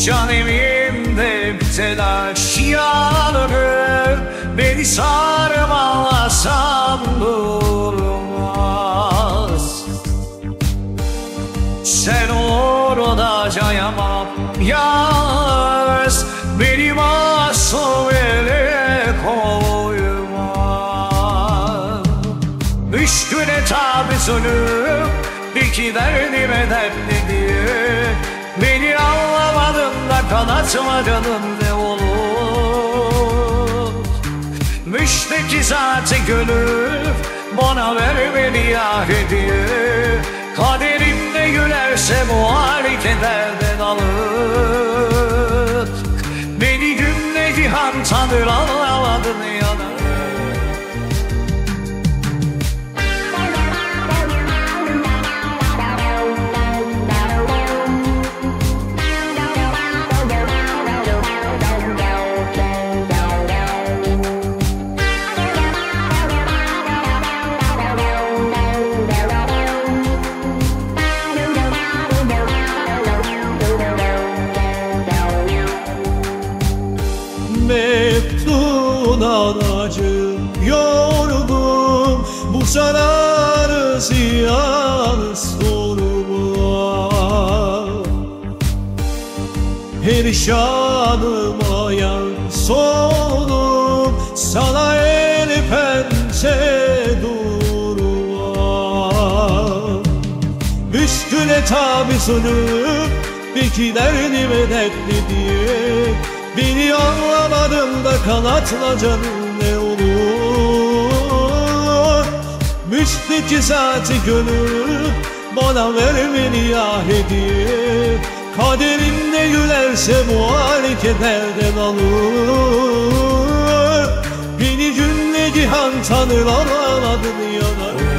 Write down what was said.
Can evimde bir telaş yanır, beni sarmalasam durmaz. Sen orada cayamam yalnız, beni masum ele koyma. Müşküle tabi zulüm, bir ki derdime dertlidir. Beni anlamadın da kanatma canım ne olur. Müşteki zat-ı gönül bana ver beni ya hediye. Kaderimde gülerse muharik ederden alır. Beni cümle cihan tanır, anlamadın yanar. Meftunan acı yordum, bu sararı ziyan sorma. Perişanıma yan soldum, sana el pençe durma. Müşküle tabi zulüm, bir ki derdime dertli diye. Beni anlamadın da kanatla canım ne olur. Müşteki zat-ı gönül bana ver beni ya hediye. Kaderinde gülerse muharik ederden alır. Beni cümle cihan tanır, anlamadın yanar.